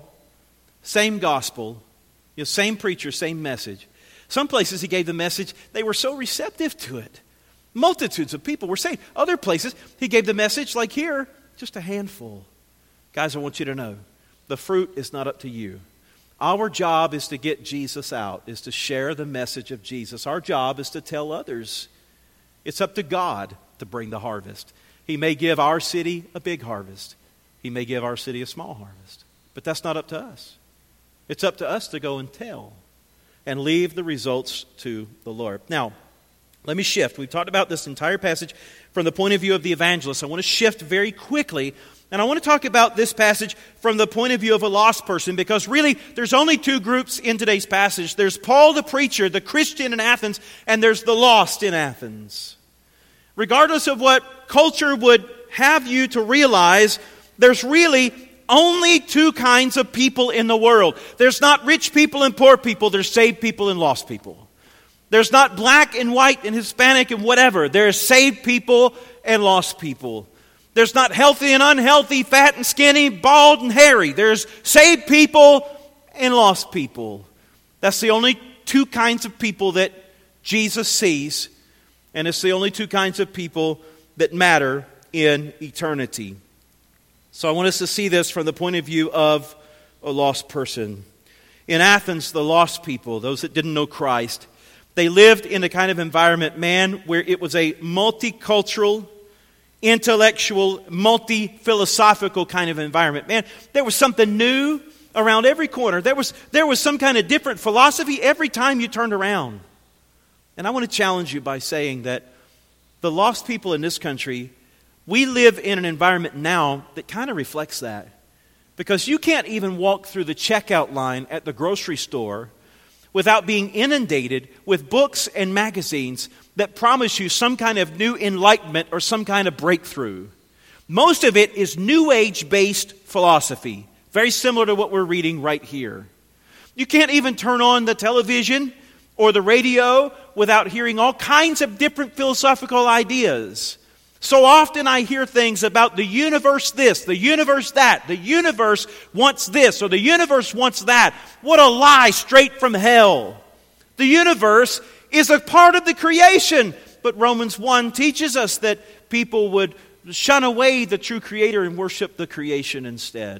same gospel, you know, same preacher, same message. Some places he gave the message, they were so receptive to it. Multitudes of people were saved. Other places he gave the message, like here, just a handful. Guys, I want you to know, the fruit is not up to you. Our job is to get Jesus out, is to share the message of Jesus. Our job is to tell others. It's up to God to bring the harvest. He may give our city a big harvest. He may give our city a small harvest. But that's not up to us. It's up to us to go and tell and leave the results to the Lord. Now, let me shift. We've talked about this entire passage from the point of view of the evangelist. I want to shift very quickly, and I want to talk about this passage from the point of view of a lost person, because really there's only two groups in today's passage. There's Paul the preacher, the Christian in Athens, and there's the lost in Athens. Regardless of what culture would have you to realize, there's really only two kinds of people in the world. There's not rich people and poor people. There's saved people and lost people. There's not black and white and Hispanic and whatever. There's saved people and lost people. There's not healthy and unhealthy, fat and skinny, bald and hairy. There's saved people and lost people. That's the only two kinds of people that Jesus sees, and it's the only two kinds of people that matter in eternity. So I want us to see this from the point of view of a lost person. In Athens, the lost people, those that didn't know Christ, they lived in a kind of environment, man, where it was a multicultural, intellectual, multi-philosophical kind of environment. Man, there was something new around every corner. There was, there was some kind of different philosophy every time you turned around. And I want to challenge you by saying that the lost people in this country, we live in an environment now that kind of reflects that. Because you can't even walk through the checkout line at the grocery store without being inundated with books and magazines that promise you some kind of new enlightenment or some kind of breakthrough. Most of it is New Age-based philosophy, very similar to what we're reading right here. You can't even turn on the television or the radio without hearing all kinds of different philosophical ideas. So often I hear things about the universe this, the universe that, the universe wants this, or the universe wants that. What a lie straight from hell. The universe is a part of the creation. But Romans one teaches us that people would shun away the true Creator and worship the creation instead.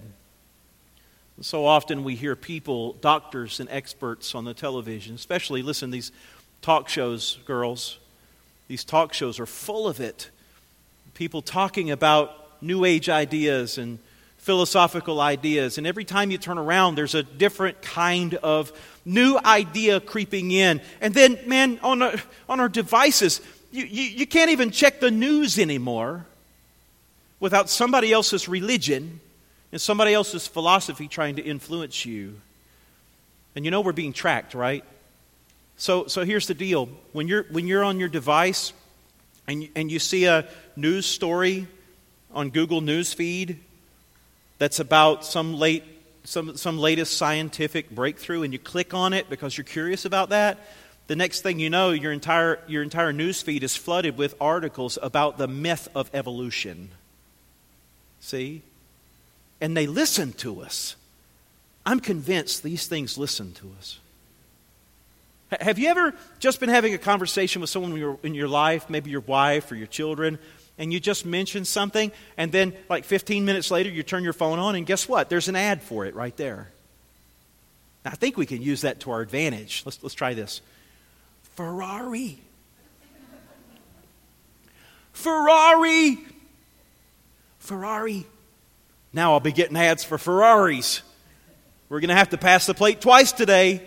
And so often we hear people, doctors and experts on the television, especially, listen, these talk shows, girls, these talk shows are full of it. People talking about New Age ideas and philosophical ideas. And every time you turn around, there's a different kind of new idea creeping in. And then, man, on our, on our devices, you, you, you can't even check the news anymore without somebody else's religion and somebody else's philosophy trying to influence you. And you know we're being tracked, right? So, so here's the deal. When you're, when you're on your device, And you, and you see a news story on Google News feed that's about some late, some some latest scientific breakthrough, and you click on it because you're curious about that, the next thing you know, your entire your entire news feed is flooded with articles about the myth of evolution. See? And they listen to us. I'm convinced these things listen to us. Have you ever just been having a conversation with someone in your, in your life, maybe your wife or your children, and you just mention something, and then like fifteen minutes later you turn your phone on, and guess what? There's an ad for it right there. Now, I think we can use that to our advantage. Let's, let's try this. Ferrari. Ferrari. Ferrari. Now I'll be getting ads for Ferraris. We're going to have to pass the plate twice today.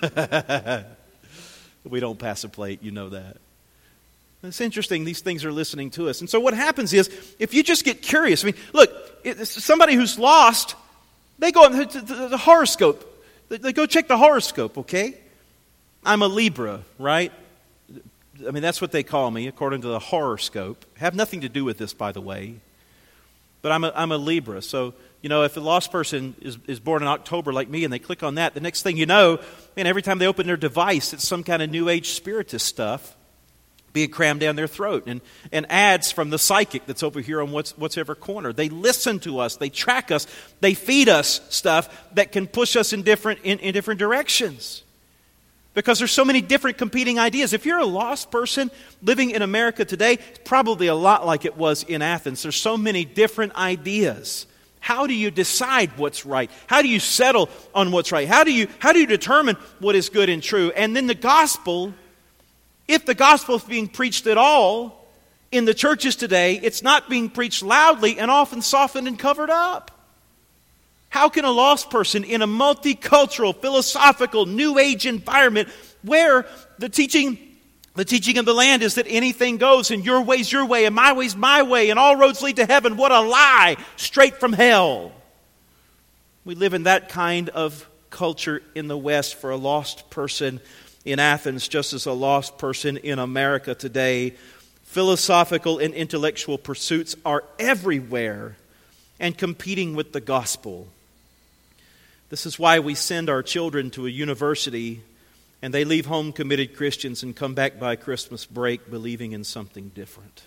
We don't pass a plate, you know that. It's interesting, these things are listening to us. And so what happens is, if you just get curious, I mean, look, somebody who's lost, they go on the, the, the horoscope. Go check the horoscope, okay? I'm a Libra, right? I mean, that's what they call me, according to the horoscope. Have nothing to do with this, by the way. But I'm a, I'm a Libra. So, you know, if a lost person is, is born in October like me and they click on that, the next thing you know, man, every time they open their device, it's some kind of New Age spiritist stuff being crammed down their throat. And, and ads from the psychic that's over here on what's, whatever corner. They listen to us. They track us. They feed us stuff that can push us in different, in, in different directions. Because there's so many different competing ideas. If you're a lost person living in America today, it's probably a lot like it was in Athens. There's so many different ideas. How do you decide what's right? How do you settle on what's right? How do you, how do you determine what is good and true? And then the gospel, if the gospel is being preached at all in the churches today, it's not being preached loudly and often softened and covered up. How can a lost person in a multicultural, philosophical, New Age environment where the teaching, the teaching of the land is that anything goes and your way's your way and my way's my way and all roads lead to heaven? What a lie, straight from hell. We live in that kind of culture in the West for a lost person in Athens, just as a lost person in America today. Philosophical and intellectual pursuits are everywhere and competing with the gospel. This is why we send our children to a university and they leave home committed Christians and come back by Christmas break believing in something different.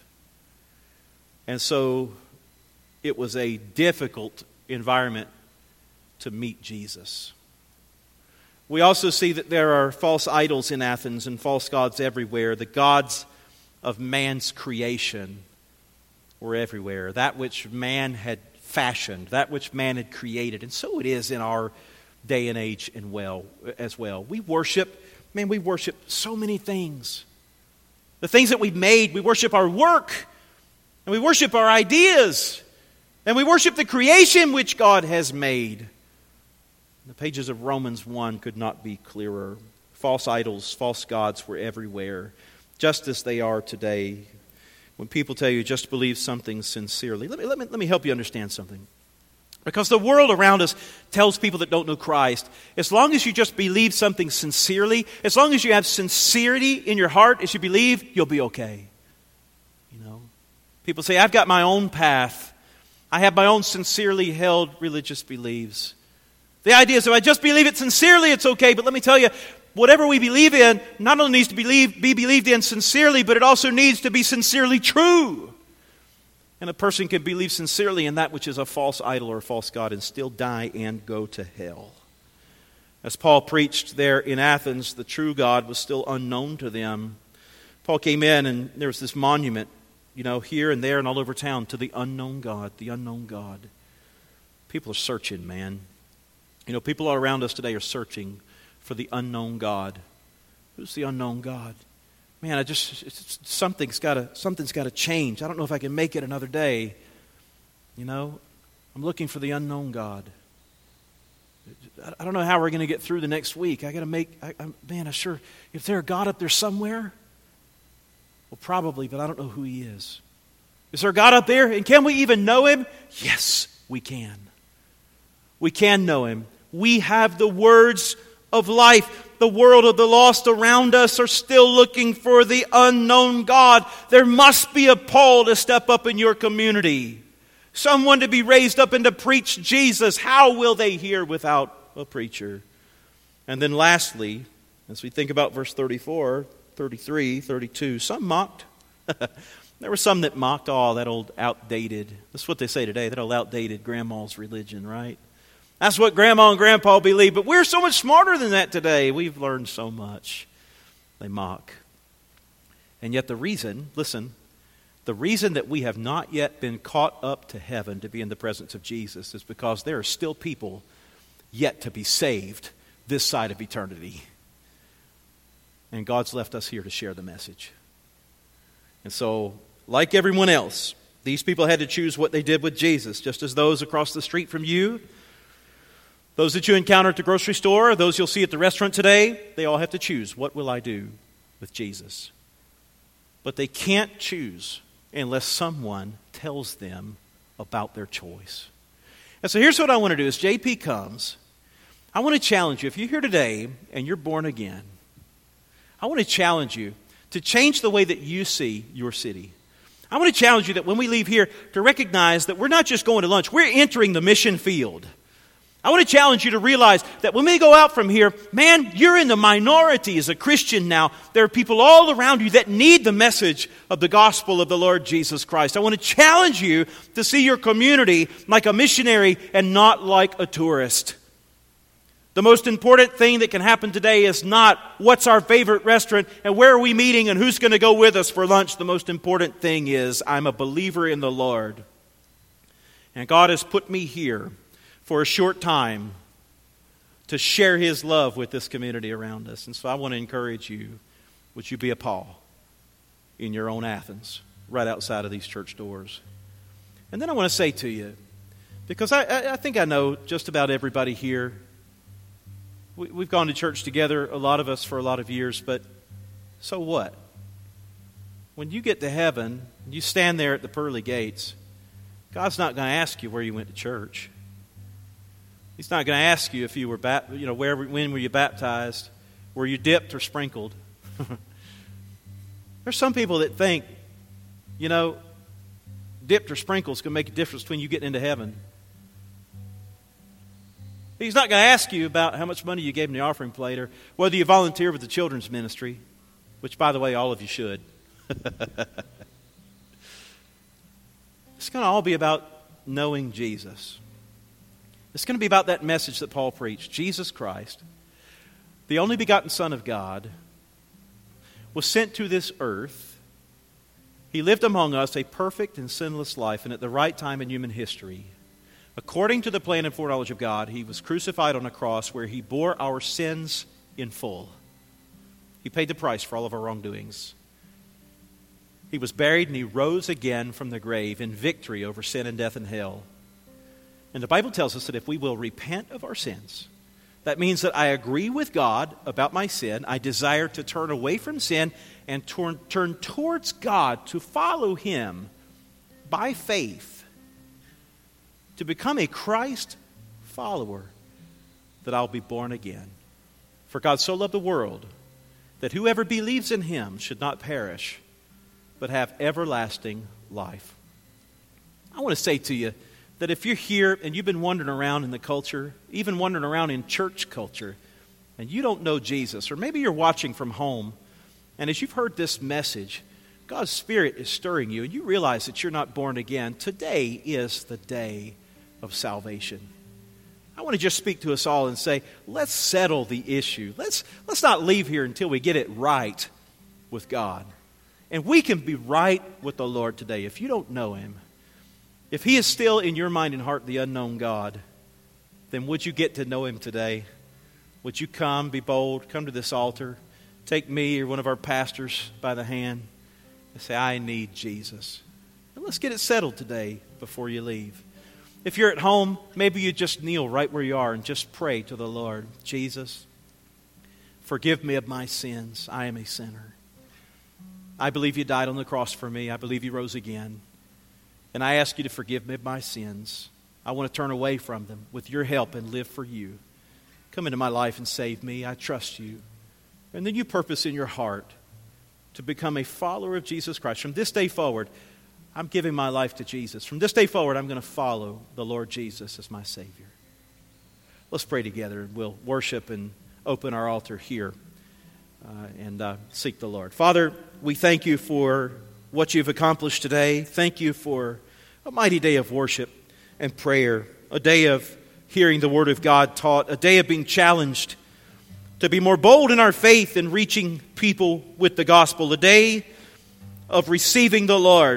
And so it was a difficult environment to meet Jesus. We also see that there are false idols in Athens and false gods everywhere. The gods of man's creation were everywhere. That which man had fashioned, that which man had created. And so it is in our day and age and well as well. We worship, man, we worship so many things. The things that we've made, we worship our work, and we worship our ideas, and we worship the creation which God has made. The pages of Romans one could not be clearer. False idols, false gods were everywhere, just as they are today. When people tell you just believe something sincerely, let me, let me, let me help you understand something. Because the world around us tells people that don't know Christ, as long as you just believe something sincerely, as long as you have sincerity in your heart as you believe, you'll be okay. You know, people say, I've got my own path. I have my own sincerely held religious beliefs. The idea is if I just believe it sincerely, it's okay. But let me tell you, whatever we believe in not only needs to believe, be believed in sincerely, but it also needs to be sincerely true. And a person can believe sincerely in that which is a false idol or a false god and still die and go to hell. As Paul preached there in Athens, the true God was still unknown to them. Paul came in and there was this monument, you know, here and there and all over town to the unknown God, the unknown God. People are searching, man. You know, people all around us today are searching for the unknown God. Who's the unknown God? Man, I just it's, something's got to something's got to change. I don't know if I can make it another day. You know, I'm looking for the unknown God. I don't know how we're going to get through the next week. I got to make. I, I, man, I sure if there's a God up there somewhere. Well, probably, but I don't know who He is. Is there a God up there, and can we even know Him? Yes, we can. We can know Him. We have the words of life. The world of the lost around us are still looking for the unknown God. There must be a Paul to step up in your community. Someone to be raised up and to preach Jesus. How will they hear without a preacher? And then lastly, as we think about verse thirty-four, thirty-three, thirty-two, some mocked. There were some that mocked, oh, that old outdated, that's what they say today, that old outdated grandma's religion, right? That's what Grandma and Grandpa believe. But we're so much smarter than that today. We've learned so much. They mock. And yet the reason, listen, the reason that we have not yet been caught up to heaven to be in the presence of Jesus is because there are still people yet to be saved this side of eternity. And God's left us here to share the message. And so, like everyone else, these people had to choose what they did with Jesus, just as those across the street from you, those that you encounter at the grocery store, those you'll see at the restaurant today, they all have to choose, what will I do with Jesus? But they can't choose unless someone tells them about their choice. And so here's what I want to do. As J P comes, I want to challenge you, if you're here today and you're born again, I want to challenge you to change the way that you see your city. I want to challenge you that when we leave here to recognize that we're not just going to lunch, we're entering the mission field. I want to challenge you to realize that when we go out from here, man, you're in the minority as a Christian now. There are people all around you that need the message of the gospel of the Lord Jesus Christ. I want to challenge you to see your community like a missionary and not like a tourist. The most important thing that can happen today is not what's our favorite restaurant and where are we meeting and who's going to go with us for lunch. The most important thing is I'm a believer in the Lord. And God has put me here for a short time to share His love with this community around us. And so I want to encourage you, would you be a Paul in your own Athens, right outside of these church doors? And then I want to say to you, because I, I, I think I know just about everybody here. We, we've gone to church together, a lot of us, for a lot of years, but so what? When you get to heaven, you stand there at the pearly gates, God's not going to ask you where you went to church. He's not going to ask you if you were, bat, you know, where, when were you baptized? Were you dipped or sprinkled? There's some people that think, you know, dipped or sprinkled is going to make a difference between you getting into heaven. He's not going to ask you about how much money you gave in the offering plate or whether you volunteer with the children's ministry, which, by the way, all of you should. It's going to all be about knowing Jesus. It's going to be about that message that Paul preached. Jesus Christ, the only begotten Son of God, was sent to this earth. He lived among us a perfect and sinless life, and at the right time in human history, according to the plan and foreknowledge of God, He was crucified on a cross where He bore our sins in full. He paid the price for all of our wrongdoings. He was buried and He rose again from the grave in victory over sin and death and hell. And the Bible tells us that if we will repent of our sins, that means that I agree with God about my sin. I desire to turn away from sin and turn, turn towards God to follow Him by faith, to become a Christ follower, that I'll be born again. For God so loved the world that whoever believes in Him should not perish, but have everlasting life. I want to say to you that if you're here and you've been wandering around in the culture, even wandering around in church culture, and you don't know Jesus, or maybe you're watching from home, and as you've heard this message, God's Spirit is stirring you, and you realize that you're not born again, today is the day of salvation. I want to just speak to us all and say, let's settle the issue. Let's, let's not leave here until we get it right with God. And we can be right with the Lord today. If you don't know Him, if He is still in your mind and heart the unknown God, then would you get to know Him today? Would you come, be bold, come to this altar, take me or one of our pastors by the hand and say, I need Jesus. And let's get it settled today before you leave. If you're at home, maybe you just kneel right where you are and just pray to the Lord. Jesus, forgive me of my sins. I am a sinner. I believe You died on the cross for me. I believe You rose again. And I ask You to forgive me of my sins. I want to turn away from them with Your help and live for You. Come into my life and save me. I trust You. And then you purpose in your heart to become a follower of Jesus Christ. From this day forward, I'm giving my life to Jesus. From this day forward, I'm going to follow the Lord Jesus as my Savior. Let's pray together, and we'll worship and open our altar here uh, and uh, seek the Lord. Father, we thank You for what You've accomplished today. Thank You for a mighty day of worship and prayer, a day of hearing the Word of God taught, a day of being challenged to be more bold in our faith and reaching people with the gospel, a day of receiving the Lord,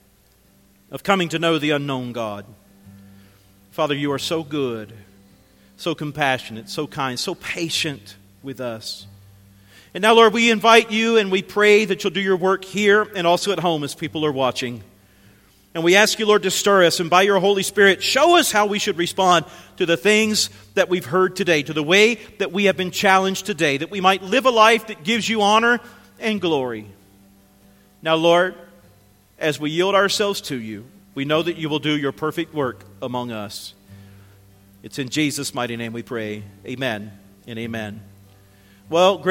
of coming to know the unknown God. Father, You are so good, so compassionate, so kind, so patient with us. And now, Lord, we invite You and we pray that You'll do Your work here and also at home as people are watching. And we ask You, Lord, to stir us, and by Your Holy Spirit, show us how we should respond to the things that we've heard today, to the way that we have been challenged today, that we might live a life that gives You honor and glory. Now, Lord, as we yield ourselves to You, we know that You will do Your perfect work among us. It's in Jesus' mighty name we pray. Amen and amen. Well,